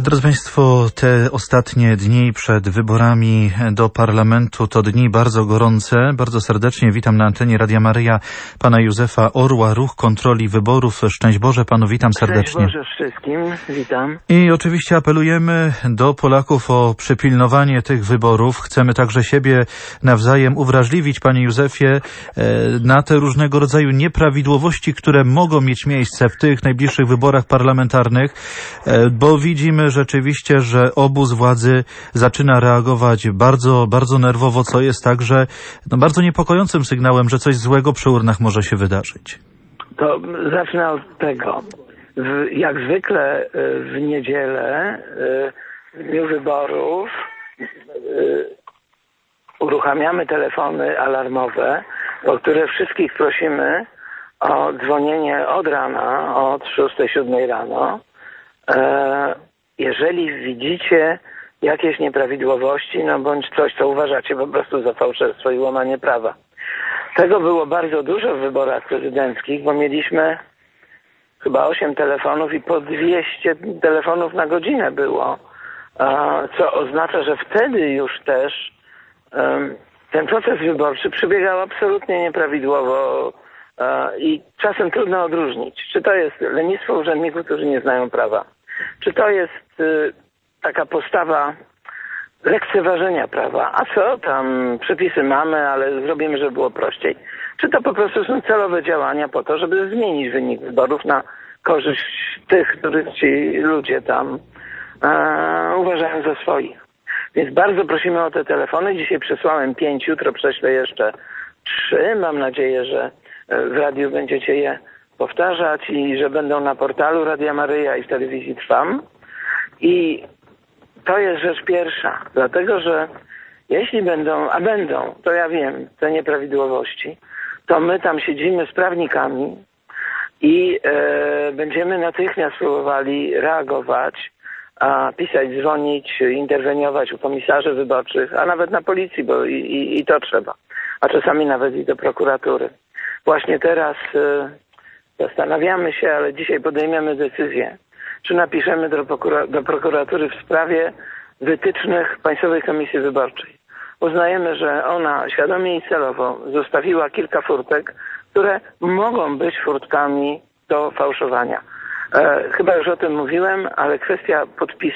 Drodzy Państwo, te ostatnie dni przed wyborami do parlamentu to dni bardzo gorące. Bardzo serdecznie witam na antenie Radia Maryja pana Józefa Orła, Ruch Kontroli Wyborów. Szczęść Boże panu, witam serdecznie. Szczęść Boże wszystkim, witam. I oczywiście apelujemy do Polaków o przypilnowanie tych wyborów. Chcemy także siebie nawzajem uwrażliwić, panie Józefie, na te różnego rodzaju nieprawidłowości, które mogą mieć miejsce w tych najbliższych wyborach parlamentarnych, bo widzimy rzeczywiście, że obóz władzy zaczyna reagować bardzo, bardzo nerwowo, co jest także bardzo niepokojącym sygnałem, że coś złego przy urnach może się wydarzyć. To zacznę od tego. Jak zwykle w niedzielę, w dniu wyborów, uruchamiamy telefony alarmowe, po które wszystkich prosimy o dzwonienie od rana, od 6-7 rano. Jeżeli widzicie jakieś nieprawidłowości, bądź coś, co uważacie po prostu za fałszerstwo i łamanie prawa. Tego było bardzo dużo w wyborach prezydenckich, bo mieliśmy chyba 8 telefonów i po 200 telefonów na godzinę było, co oznacza, że wtedy już też ten proces wyborczy przebiegał absolutnie nieprawidłowo i czasem trudno odróżnić, czy to jest lenistwo urzędników, którzy nie znają prawa, czy to jest taka postawa lekceważenia prawa. A co tam, przepisy mamy, ale zrobimy, żeby było prościej. Czy to po prostu są celowe działania po to, żeby zmienić wynik wyborów na korzyść tych, których ci ludzie tam uważają za swoich. Więc bardzo prosimy o te telefony. Dzisiaj przesłałem 5, jutro prześlę jeszcze 3. Mam nadzieję, że w radiu będziecie je powtarzać i że będą na portalu Radia Maryja i w telewizji Trwam. I to jest rzecz pierwsza, dlatego że jeśli będą, to ja wiem, te nieprawidłowości, to my tam siedzimy z prawnikami i będziemy natychmiast próbowali reagować, pisać, dzwonić, interweniować u komisarzy wyborczych, a nawet na policji, bo i to trzeba, a czasami nawet i do prokuratury. Właśnie teraz zastanawiamy się, ale dzisiaj podejmiemy decyzję, czy napiszemy do prokuratury w sprawie wytycznych Państwowej Komisji Wyborczej. Uznajemy, że ona świadomie i celowo zostawiła kilka furtek, które mogą być furtkami do fałszowania. Chyba już o tym mówiłem, ale kwestia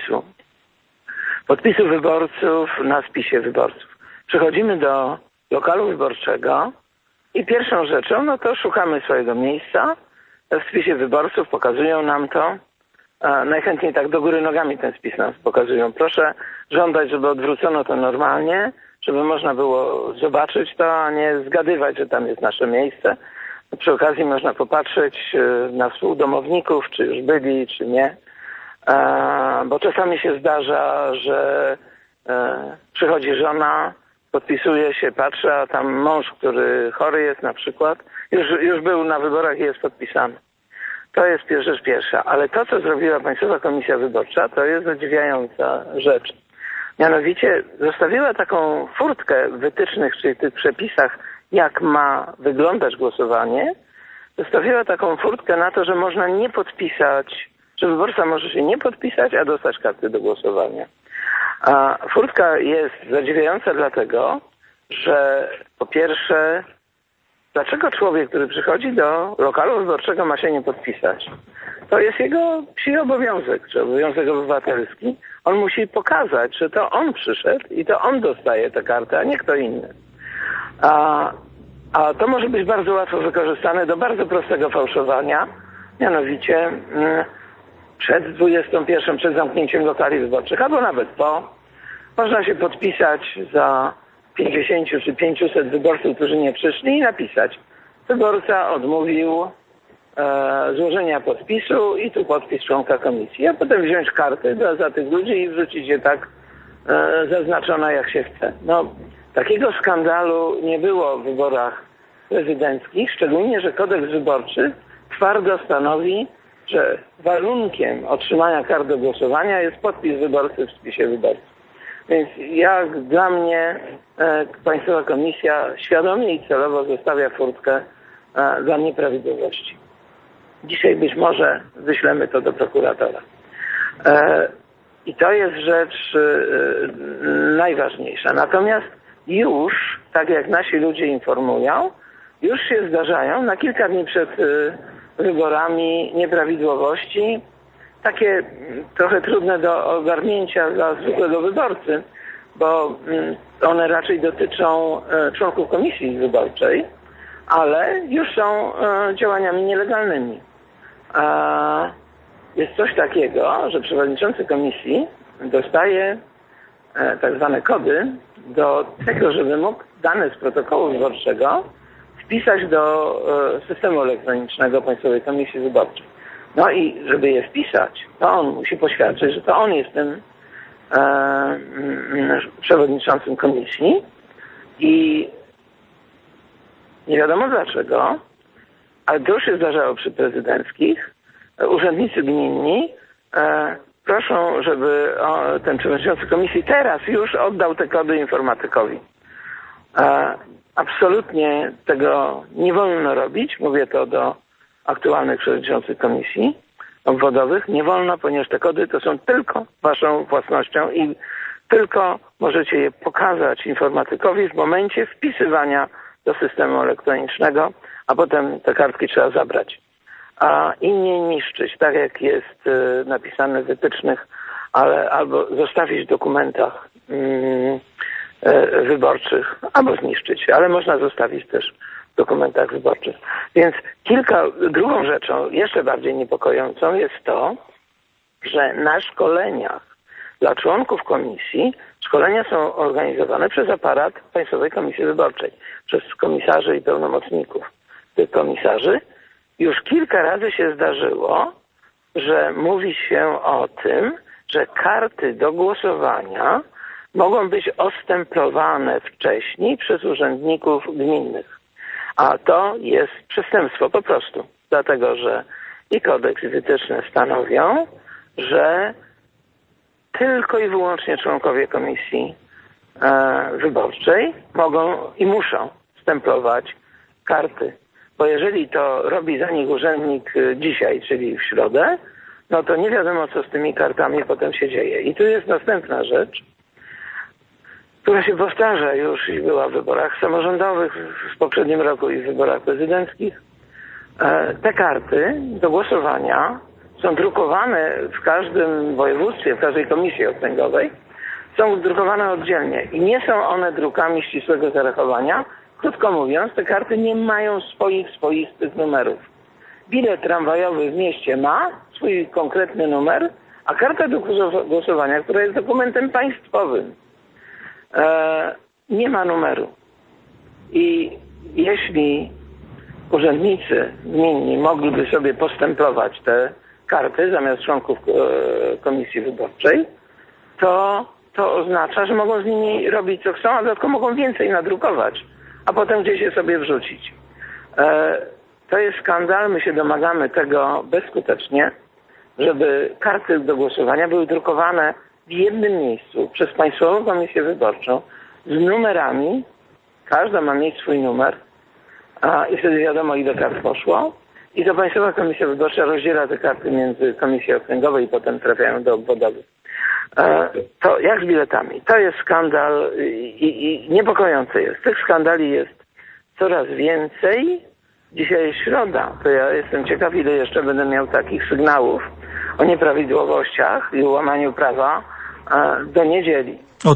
podpisu wyborców na spisie wyborców. Przychodzimy do lokalu wyborczego i pierwszą rzeczą, to szukamy swojego miejsca. W spisie wyborców pokazują nam to. Najchętniej tak do góry nogami ten spis nam pokazują. Proszę żądać, żeby odwrócono to normalnie, żeby można było zobaczyć to, a nie zgadywać, że tam jest nasze miejsce. Przy okazji można popatrzeć na współdomowników, czy już byli, czy nie. Bo czasami się zdarza, że przychodzi żona, podpisuje się, patrzy, a tam mąż, który chory jest na przykład, już był na wyborach i jest podpisany. To jest rzecz pierwsza. Ale to, co zrobiła Państwowa Komisja Wyborcza, to jest zadziwiająca rzecz. Mianowicie zostawiła taką furtkę w wytycznych, czyli w tych przepisach, jak ma wyglądać głosowanie. Zostawiła taką furtkę na to, że można nie podpisać, że wyborca może się nie podpisać, a dostać karty do głosowania. A furtka jest zadziwiająca dlatego, że po pierwsze, dlaczego człowiek, który przychodzi do lokalu wyborczego, ma się nie podpisać? To jest jego psi obowiązek, czy obowiązek obywatelski. On musi pokazać, że to on przyszedł i to on dostaje tę kartę, a nie kto inny. A to może być bardzo łatwo wykorzystane do bardzo prostego fałszowania, mianowicie przed 21, przed zamknięciem lokali wyborczych, albo nawet po, można się podpisać za 50 czy 500 wyborców, którzy nie przyszli i napisać: wyborca odmówił złożenia podpisu i tu podpis członka komisji. A potem wziąć kartę za tych ludzi i wrzucić je tak zaznaczona, jak się chce. Takiego skandalu nie było w wyborach prezydenckich, szczególnie, że kodeks wyborczy twardo stanowi, że warunkiem otrzymania kart do głosowania jest podpis wyborcy w spisie wyborców. Więc jak dla mnie Państwowa Komisja świadomie i celowo zostawia furtkę dla nieprawidłowości. Dzisiaj być może wyślemy to do prokuratora. I to jest rzecz najważniejsza. Natomiast już, tak jak nasi ludzie informują, już się zdarzają na kilka dni przed wyborami nieprawidłowości, takie trochę trudne do ogarnięcia dla zwykłego wyborcy, bo one raczej dotyczą członków komisji wyborczej, ale już są działaniami nielegalnymi. Jest coś takiego, że przewodniczący komisji dostaje tak zwane kody do tego, żeby mógł dane z protokołu wyborczego wpisać do systemu elektronicznego Państwowej Komisji Wyborczej. No i żeby je wpisać, to on musi poświadczyć, że to on jest tym przewodniczącym komisji i nie wiadomo dlaczego, ale to już się zdarzało przy prezydenckich, urzędnicy gminni proszą, żeby ten przewodniczący komisji teraz już oddał te kody informatykowi. Absolutnie tego nie wolno robić. Mówię to do aktualnych przewodniczących komisji obwodowych. Nie wolno, ponieważ te kody to są tylko waszą własnością i tylko możecie je pokazać informatykowi w momencie wpisywania do systemu elektronicznego, a potem te kartki trzeba zabrać. I nie niszczyć, tak jak jest napisane w wytycznych, ale albo zostawić w dokumentach wyborczych, albo zniszczyć, ale można zostawić też w dokumentach wyborczych. Więc drugą rzeczą, jeszcze bardziej niepokojącą jest to, że na szkoleniach dla członków komisji, szkolenia są organizowane przez aparat Państwowej Komisji Wyborczej, przez komisarzy i pełnomocników tych komisarzy. Już kilka razy się zdarzyło, że mówi się o tym, że karty do głosowania mogą być ostemplowane wcześniej przez urzędników gminnych. A to jest przestępstwo po prostu. Dlatego, że i kodeks, i wytyczne stanowią, że tylko i wyłącznie członkowie komisji wyborczej mogą i muszą stemplować karty. Bo jeżeli to robi za nich urzędnik dzisiaj, czyli w środę, no to nie wiadomo, co z tymi kartami potem się dzieje. I tu jest następna rzecz, która się powtarza już i była w wyborach samorządowych w poprzednim roku i w wyborach prezydenckich. Te karty do głosowania są drukowane w każdym województwie, w każdej komisji okręgowej, są drukowane oddzielnie i nie są one drukami ścisłego zarachowania. Krótko mówiąc, te karty nie mają swoich swoistych numerów. Bilet tramwajowy w mieście ma swój konkretny numer, a karta do głosowania, która jest dokumentem państwowym, nie ma numeru. I jeśli urzędnicy gminni mogliby sobie postemplować te karty zamiast członków komisji wyborczej, to oznacza, że mogą z nimi robić co chcą, a dodatkowo mogą więcej nadrukować, a potem gdzieś je sobie wrzucić. To jest skandal, my się domagamy tego bezskutecznie, żeby karty do głosowania były drukowane w jednym miejscu przez Państwową Komisję Wyborczą z numerami, każda ma mieć swój numer i wtedy wiadomo, ile kart poszło i to Państwowa Komisja Wyborcza rozdziela te karty między komisje okręgowe i potem trafiają do obwodowych. To jak z biletami? To jest skandal i niepokojące jest. Tych skandali jest coraz więcej. Dzisiaj jest środa, to ja jestem ciekaw, ile jeszcze będę miał takich sygnałów o nieprawidłowościach i łamaniu prawa do niedzieli.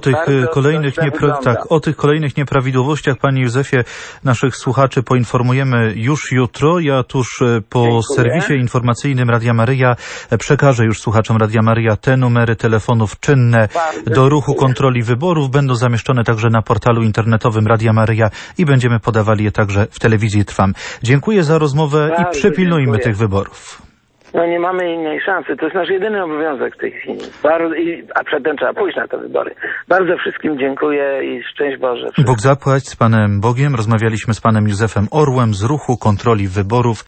O tych kolejnych nieprawidłowościach, panie Józefie, naszych słuchaczy poinformujemy już jutro. Ja tuż po serwisie informacyjnym Radia Maryja przekażę już słuchaczom Radia Maryja te numery telefonów czynne do ruchu kontroli wyborów. Będą zamieszczone także na portalu internetowym Radia Maryja i będziemy podawali je także w telewizji Trwam. Dziękuję za rozmowę i przypilnujmy tych wyborów. No nie mamy innej szansy. To jest nasz jedyny obowiązek w tej chwili. A przedtem trzeba pójść na te wybory. Bardzo wszystkim dziękuję i szczęść Boże. Wszystkim. Bóg zapłać z Panem Bogiem. Rozmawialiśmy z Panem Józefem Orłem z ruchu kontroli wyborów.